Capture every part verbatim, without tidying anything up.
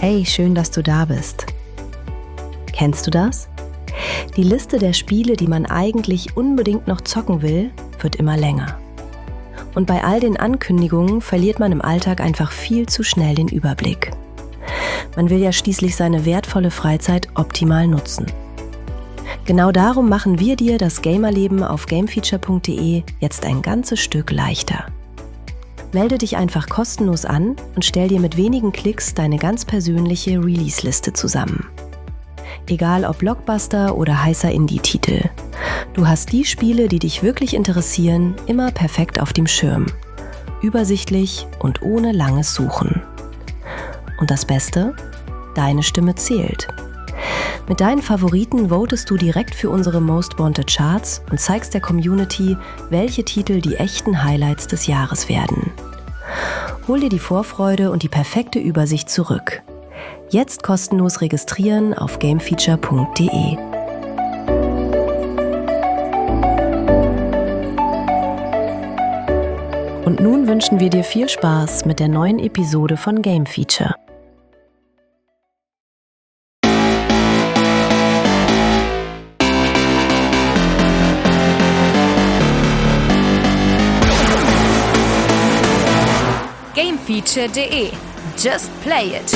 Hey, schön, dass du da bist. Kennst du das? Die Liste der Spiele, die man eigentlich unbedingt noch zocken will, wird immer länger. Und bei all den Ankündigungen verliert man im Alltag einfach viel zu schnell den Überblick. Man will ja schließlich seine wertvolle Freizeit optimal nutzen. Genau darum machen wir dir das Gamerleben auf gamefeature punkt de jetzt ein ganzes Stück leichter. Melde dich einfach kostenlos an und stell dir mit wenigen Klicks deine ganz persönliche Release-Liste zusammen. Egal ob Blockbuster oder heißer Indie-Titel. Du hast die Spiele, die dich wirklich interessieren, immer perfekt auf dem Schirm. Übersichtlich und ohne langes Suchen. Und das Beste? Deine Stimme zählt. Mit deinen Favoriten votest du direkt für unsere Most Wanted Charts und zeigst der Community, welche Titel die echten Highlights des Jahres werden. Hol dir die Vorfreude und die perfekte Übersicht zurück. Jetzt kostenlos registrieren auf gamefeature punkt de. Und nun wünschen wir dir viel Spaß mit der neuen Episode von Game Feature. gamefeature punkt de. Just play it.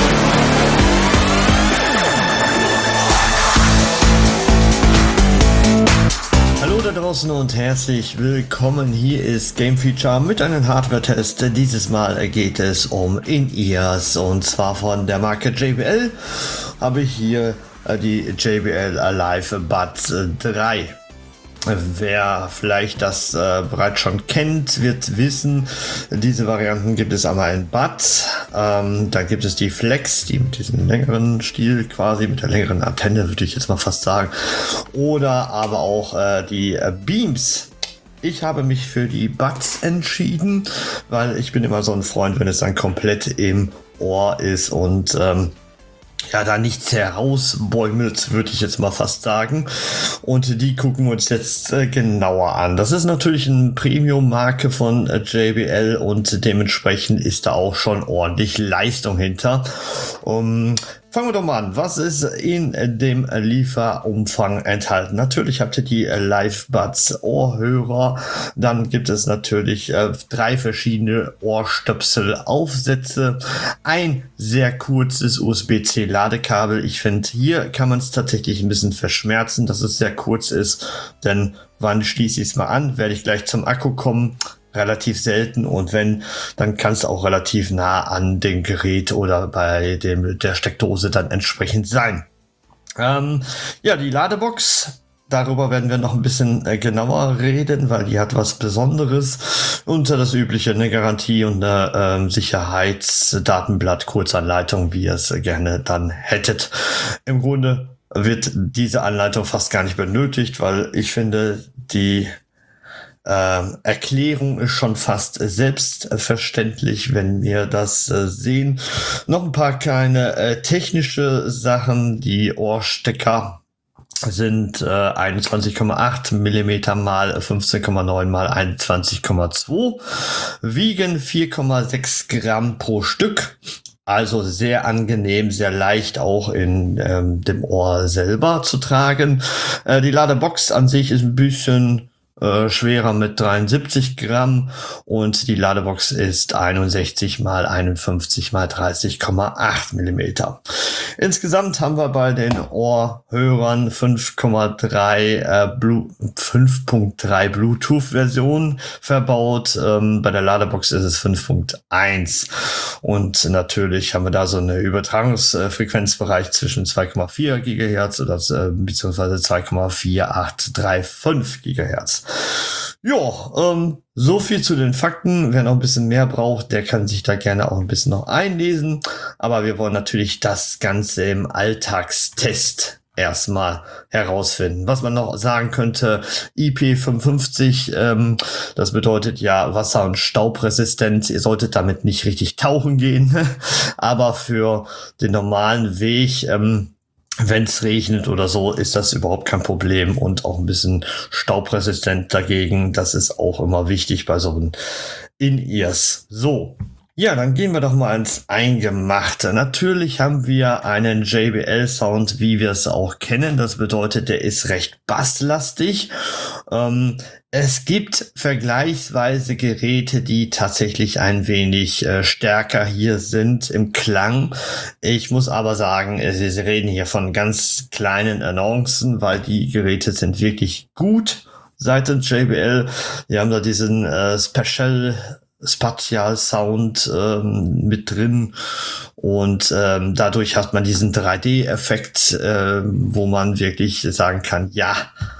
Hallo da draußen und herzlich willkommen. Hier ist Game Feature mit einem Hardware-Test. Dieses Mal geht es um In-Ears und zwar von der Marke J B L habe ich hier die J B L Alive Buds drei. Wer vielleicht das äh, bereits schon kennt, wird wissen, diese Varianten gibt es einmal in Bud, ähm, dann gibt es die Flex, die mit diesem längeren Stiel quasi, mit der längeren Antenne würde ich jetzt mal fast sagen, oder aber auch äh, die äh, Beams. Ich habe mich für die Buds entschieden, weil ich bin immer so ein Freund, wenn es dann komplett im Ohr ist und ähm, ja, da nichts herausbäumelt, würde ich jetzt mal fast sagen. Und die gucken wir uns jetzt äh, genauer an. Das ist natürlich eine Premium-Marke von äh, J B L und dementsprechend ist da auch schon ordentlich Leistung hinter. Um, fangen wir doch mal an. Was ist in dem Lieferumfang enthalten? Natürlich habt ihr die Live Buds Ohrhörer. Dann gibt es natürlich äh, drei verschiedene Ohrstöpsel-Aufsätze. Ein sehr kurzes U S B C Ladekabel. Ich finde, hier kann man es tatsächlich ein bisschen verschmerzen, dass es sehr kurz ist. Denn wann schließe ich es mal an? Werde ich gleich zum Akku kommen? Relativ selten, und wenn, dann kann es auch relativ nah an dem Gerät oder bei dem der Steckdose dann entsprechend sein. Ähm, ja, die Ladebox, darüber werden wir noch ein bisschen äh, genauer reden, weil die hat was Besonderes. Unter das übliche, eine Garantie und eine ähm, Sicherheitsdatenblatt, Kurzanleitung, wie ihr es gerne dann hättet. Im Grunde wird diese Anleitung fast gar nicht benötigt, weil ich finde, die Äh, Erklärung ist schon fast selbstverständlich, wenn wir das äh, sehen. Noch ein paar kleine äh, technische Sachen. Die Ohrstecker sind äh, einundzwanzig Komma acht Millimeter mal fünfzehn Komma neun mal einundzwanzig Komma zwei, wiegen vier Komma sechs Gramm pro Stück. Also sehr angenehm, sehr leicht auch in ähm, dem Ohr selber zu tragen. Äh, die Ladebox an sich ist ein bisschen Äh, schwerer mit dreiundsiebzig Gramm und die Ladebox ist einundsechzig mal einundfünfzig mal dreißig Komma acht Millimeter. Insgesamt haben wir bei den Ohrhörern fünf Komma drei äh, Blue, fünf Punkt drei Bluetooth-Version verbaut. Ähm, bei der Ladebox ist es fünf Punkt eins und natürlich haben wir da so eine Übertragungsfrequenzbereich zwischen zwei Komma vier Gigahertz oder äh, beziehungsweise zwei Komma vier acht drei fünf Gigahertz. Ja, ähm, so viel zu den Fakten. Wer noch ein bisschen mehr braucht, der kann sich da gerne auch ein bisschen noch einlesen. Aber wir wollen natürlich das Ganze im Alltagstest erstmal herausfinden. Was man noch sagen könnte, I P fünfundfünfzig, ähm, das bedeutet ja wasser- und staubresistent. Ihr solltet damit nicht richtig tauchen gehen. Aber für den normalen Weg, ähm, wenn es regnet oder so, ist das überhaupt kein Problem und auch ein bisschen staubresistent dagegen. Das ist auch immer wichtig bei so einem In-Ears. So, Ja, dann gehen wir doch mal ins Eingemachte. Natürlich haben wir einen J B L-Sound, wie wir es auch kennen. Das bedeutet, der ist recht basslastig. Ähm, es gibt vergleichsweise Geräte, die tatsächlich ein wenig äh, stärker hier sind im Klang. Ich muss aber sagen, Sie reden hier von ganz kleinen Annoncen, weil die Geräte sind wirklich gut seitens J B L. Die haben da diesen äh, Special Spatial Sound ähm, mit drin und ähm, dadurch hat man diesen drei D-Effekt, äh, wo man wirklich sagen kann, ja,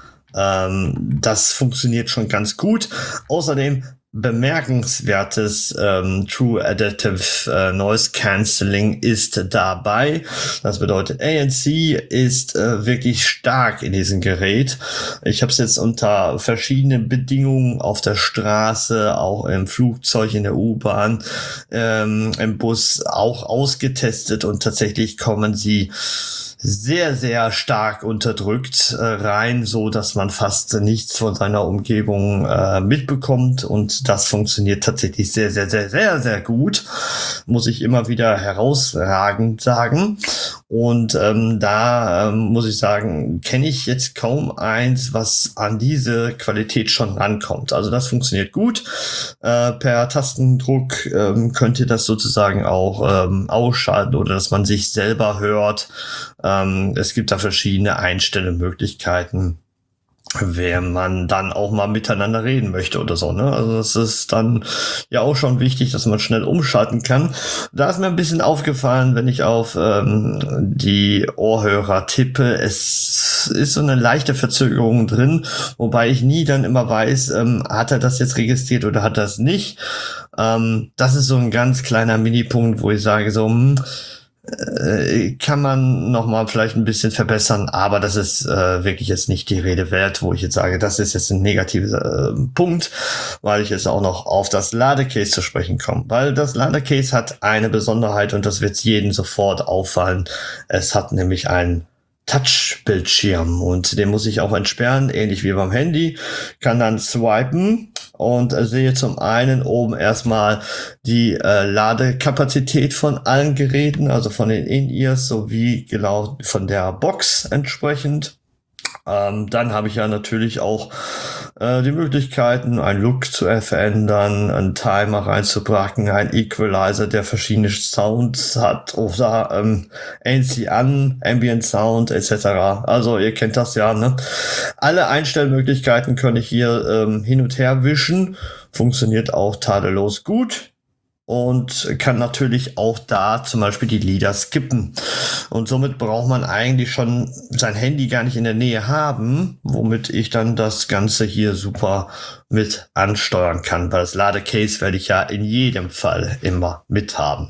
ähm, das funktioniert schon ganz gut. Außerdem bemerkenswertes ähm, True Adaptive äh, Noise Cancelling ist dabei. Das bedeutet, A N C ist äh, wirklich stark in diesem Gerät. Ich habe es jetzt unter verschiedenen Bedingungen auf der Straße, auch im Flugzeug, in der U-Bahn, ähm, im Bus auch ausgetestet und tatsächlich kommen sie sehr, sehr stark unterdrückt äh, rein, so dass man fast nichts von seiner Umgebung äh, mitbekommt, und das funktioniert tatsächlich sehr, sehr, sehr, sehr, sehr gut, muss ich immer wieder herausragend sagen. Und ähm, da ähm, muss ich sagen, kenne ich jetzt kaum eins, was an diese Qualität schon rankommt. Also das funktioniert gut. Äh, per Tastendruck ähm, könnt ihr das sozusagen auch ähm, ausschalten oder dass man sich selber hört. Ähm, es gibt da verschiedene Einstellmöglichkeiten, wenn man dann auch mal miteinander reden möchte oder so, ne? Also es ist dann ja auch schon wichtig, dass man schnell umschalten kann. Da ist mir ein bisschen aufgefallen, wenn ich auf ähm, die Ohrhörer tippe, es ist so eine leichte Verzögerung drin, wobei ich nie dann immer weiß, ähm, hat er das jetzt registriert oder hat er es nicht. Ähm, das ist so ein ganz kleiner Minipunkt, wo ich sage so, hm, kann man noch mal vielleicht ein bisschen verbessern, aber das ist äh, wirklich jetzt nicht die Rede wert, wo ich jetzt sage, das ist jetzt ein negativer äh, Punkt, weil ich jetzt auch noch auf das Ladecase zu sprechen komme. Weil das Ladecase hat eine Besonderheit und das wird jedem sofort auffallen. Es hat nämlich einen Touch-Bildschirm und den muss ich auch entsperren, ähnlich wie beim Handy. Kann dann swipen und äh, sehe zum einen oben erstmal die äh, Ladekapazität von allen Geräten, also von den In-Ears sowie genau von der Box entsprechend. Ähm, dann habe ich ja natürlich auch äh, die Möglichkeiten, einen Look zu verändern, einen Timer reinzupacken, einen Equalizer, der verschiedene Sounds hat, oder ähm, A N C an, Ambient Sound et cetera. Also ihr kennt das ja, ne? Alle Einstellmöglichkeiten kann ich hier ähm, hin und her wischen. Funktioniert auch tadellos gut. Und kann natürlich auch da zum Beispiel die Lieder skippen. Und somit braucht man eigentlich schon sein Handy gar nicht in der Nähe haben, womit ich dann das Ganze hier super mit ansteuern kann, weil das Ladecase werde ich ja in jedem Fall immer mit haben.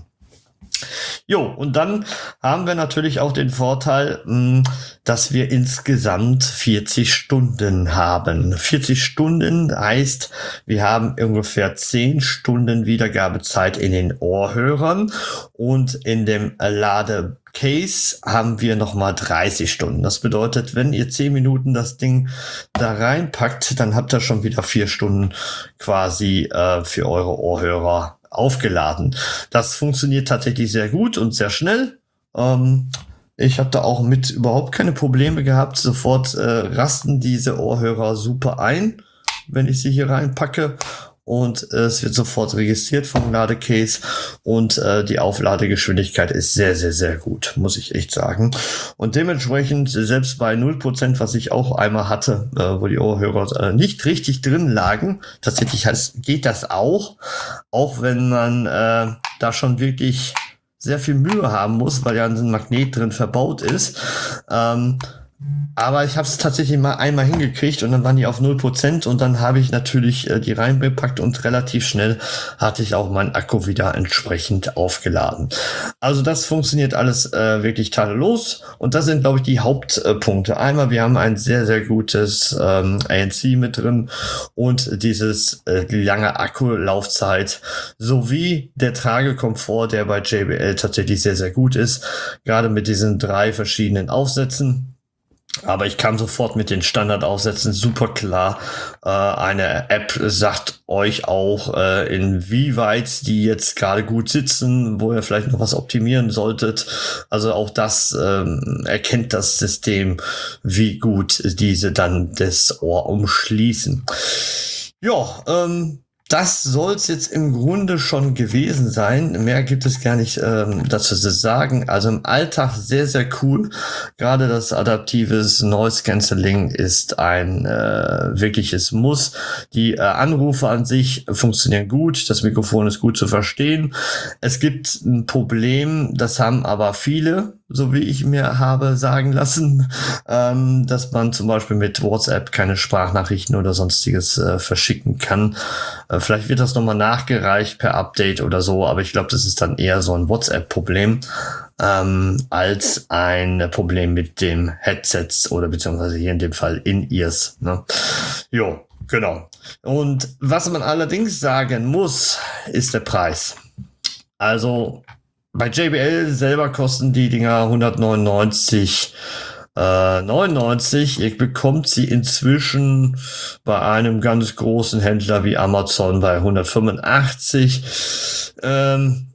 Jo, und dann haben wir natürlich auch den Vorteil, dass wir insgesamt vierzig Stunden haben. vierzig Stunden heißt, wir haben ungefähr zehn Stunden Wiedergabezeit in den Ohrhörern und in dem Ladecase haben wir nochmal dreißig Stunden. Das bedeutet, wenn ihr zehn Minuten das Ding da reinpackt, dann habt ihr schon wieder vier Stunden quasi äh, für eure Ohrhörer aufgeladen. Das funktioniert tatsächlich sehr gut und sehr schnell. Ähm, ich habe da auch mit überhaupt keine Probleme gehabt. Sofort äh, rasten diese Ohrhörer super ein, wenn ich sie hier reinpacke. Und äh, es wird sofort registriert vom Ladecase und äh, die Aufladegeschwindigkeit ist sehr, sehr, sehr gut, muss ich echt sagen. Und dementsprechend, selbst bei null Prozent, was ich auch einmal hatte, äh, wo die Ohrhörer äh, nicht richtig drin lagen, tatsächlich heißt, geht das auch, auch wenn man äh, da schon wirklich sehr viel Mühe haben muss, weil ja ein Magnet drin verbaut ist. Ähm, Aber ich habe es tatsächlich mal einmal hingekriegt und dann waren die auf null Prozent und dann habe ich natürlich äh, die reingepackt und relativ schnell hatte ich auch meinen Akku wieder entsprechend aufgeladen. Also das funktioniert alles äh, wirklich tadellos und das sind, glaube ich, die Hauptpunkte. Einmal, wir haben ein sehr, sehr gutes ähm, A N C mit drin und dieses äh, die lange Akkulaufzeit sowie der Tragekomfort, der bei J B L tatsächlich sehr, sehr gut ist, gerade mit diesen drei verschiedenen Aufsätzen. Aber ich kam sofort mit den Standardaufsätzen super klar. Äh, eine App sagt euch auch, äh, inwieweit die jetzt gerade gut sitzen, wo ihr vielleicht noch was optimieren solltet. Also auch das ähm, erkennt das System, wie gut diese dann das Ohr umschließen. Ja, ähm, das soll's jetzt im Grunde schon gewesen sein. Mehr gibt es gar nicht ähm, dazu zu sagen. Also im Alltag sehr, sehr cool. Gerade das adaptives Noise Cancelling ist ein äh, wirkliches Muss. Die äh, Anrufe an sich funktionieren gut. Das Mikrofon ist gut zu verstehen. Es gibt ein Problem, das haben aber viele, so wie ich mir habe sagen lassen, ähm, dass man zum Beispiel mit WhatsApp keine Sprachnachrichten oder sonstiges äh, verschicken kann. Äh, vielleicht wird das nochmal nachgereicht per Update oder so, aber ich glaube, das ist dann eher so ein WhatsApp-Problem ähm, als ein Problem mit dem Headsets oder beziehungsweise hier in dem Fall In-Ears. Ne? Jo, genau. Und was man allerdings sagen muss, ist der Preis. Also bei J B L selber kosten die Dinger hundertneunundneunzig äh, neunundneunzig. Ihr bekommt sie inzwischen bei einem ganz großen Händler wie Amazon bei hundertfünfundachtzig. Ähm,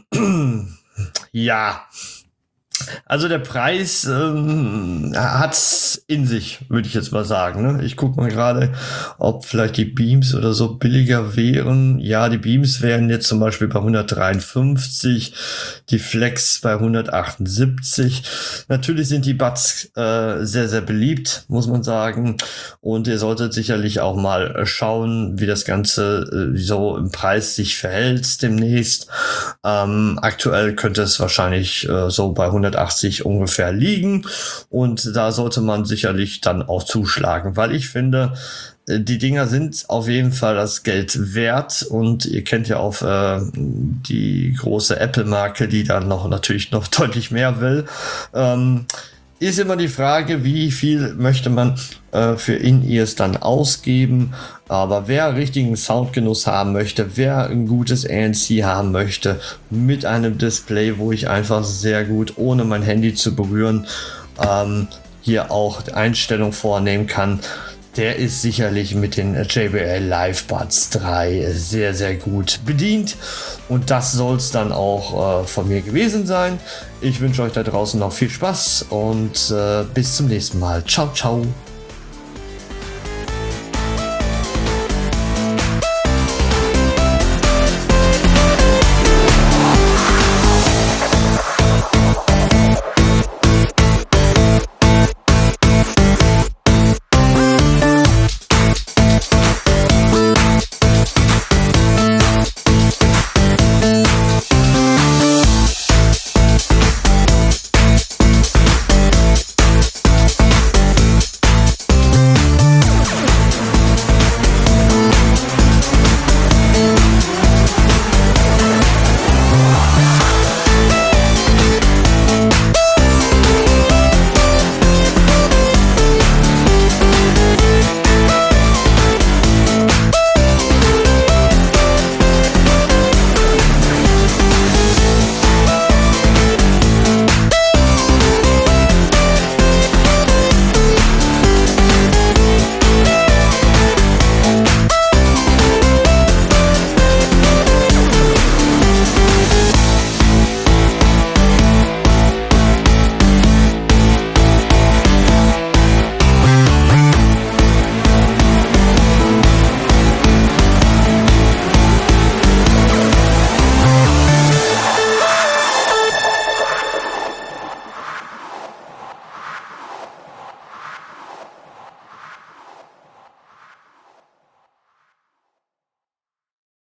ja, also der Preis ähm, hat's in sich, würde ich jetzt mal sagen. Ne? Ich gucke mal gerade, ob vielleicht die Beams oder so billiger wären. Ja, die Beams wären jetzt zum Beispiel bei hundertdreiundfünfzig, die Flex bei hundertachtundsiebzig. Natürlich sind die Buds äh, sehr, sehr beliebt, muss man sagen. Und ihr solltet sicherlich auch mal schauen, wie das Ganze äh, so im Preis sich verhält demnächst. Ähm, aktuell könnte es wahrscheinlich äh, so bei hundertachtzig ungefähr liegen. Und da sollte man sicherlich dann auch zuschlagen, weil ich finde, die Dinger sind auf jeden Fall das Geld wert und ihr kennt ja auch äh, die große Apple-Marke, die dann noch natürlich noch deutlich mehr will. Ähm, ist immer die Frage, wie viel möchte man äh, für In-Ears dann ausgeben. Aber wer richtigen Soundgenuss haben möchte, wer ein gutes A N C haben möchte, mit einem Display, wo ich einfach sehr gut, ohne mein Handy zu berühren, ähm, hier auch Einstellungen vornehmen kann, der ist sicherlich mit den J B L Live Buds drei sehr, sehr gut bedient. Und das soll es dann auch äh, von mir gewesen sein. Ich wünsche euch da draußen noch viel Spaß und äh, bis zum nächsten Mal. Ciao, ciao.